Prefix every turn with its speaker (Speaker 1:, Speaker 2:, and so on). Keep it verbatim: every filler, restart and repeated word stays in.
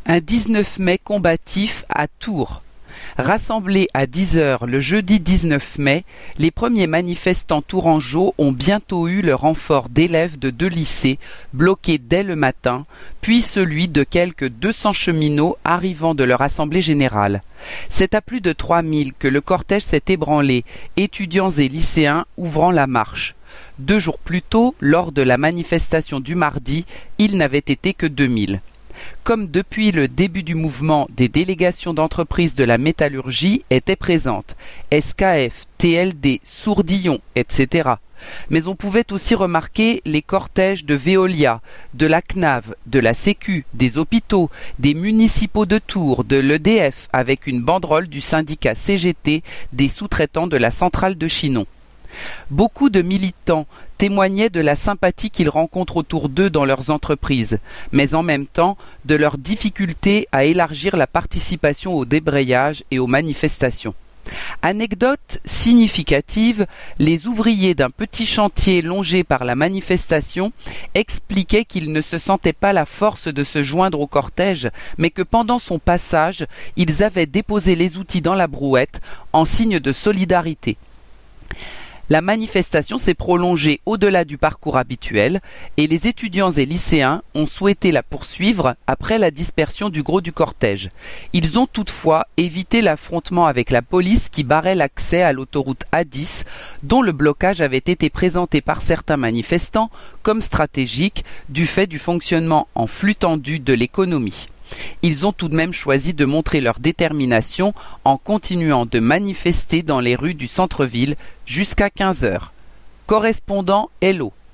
Speaker 1: Un dix-neuf mai combatif à Tours. Rassemblés à dix heures le jeudi dix-neuf mai, les premiers manifestants tourangeaux ont bientôt eu le renfort d'élèves de deux lycées, bloqués dès le matin, puis celui de quelques deux cents cheminots arrivant de leur assemblée générale. C'est à plus de trois mille que le cortège s'est ébranlé, étudiants et lycéens ouvrant la marche. Deux jours plus tôt, lors de la manifestation du mardi, il n'avait été que deux mille. Comme depuis le début du mouvement, des délégations d'entreprises de la métallurgie étaient présentes, S K F, T L D, Sourdillon, et cetera. Mais on pouvait aussi remarquer les cortèges de Veolia, de la C N A V, de la Sécu, des hôpitaux, des municipaux de Tours, de l'E D F, avec une banderole du syndicat C G T des sous-traitants de la centrale de Chinon. Beaucoup de militants témoignaient de la sympathie qu'ils rencontrent autour d'eux dans leurs entreprises, mais en même temps de leur difficulté à élargir la participation au débrayage et aux manifestations. Anecdote significative, les ouvriers d'un petit chantier longé par la manifestation expliquaient qu'ils ne se sentaient pas la force de se joindre au cortège, mais que pendant son passage, ils avaient déposé les outils dans la brouette en signe de solidarité. La manifestation s'est prolongée au-delà du parcours habituel et les étudiants et lycéens ont souhaité la poursuivre après la dispersion du gros du cortège. Ils ont toutefois évité l'affrontement avec la police qui barrait l'accès à l'autoroute A dix, dont le blocage avait été présenté par certains manifestants comme stratégique du fait du fonctionnement en flux tendu de l'économie. Ils ont tout de même choisi de montrer leur détermination en continuant de manifester dans les rues du centre-ville jusqu'à quinze heures. Correspondant Hello.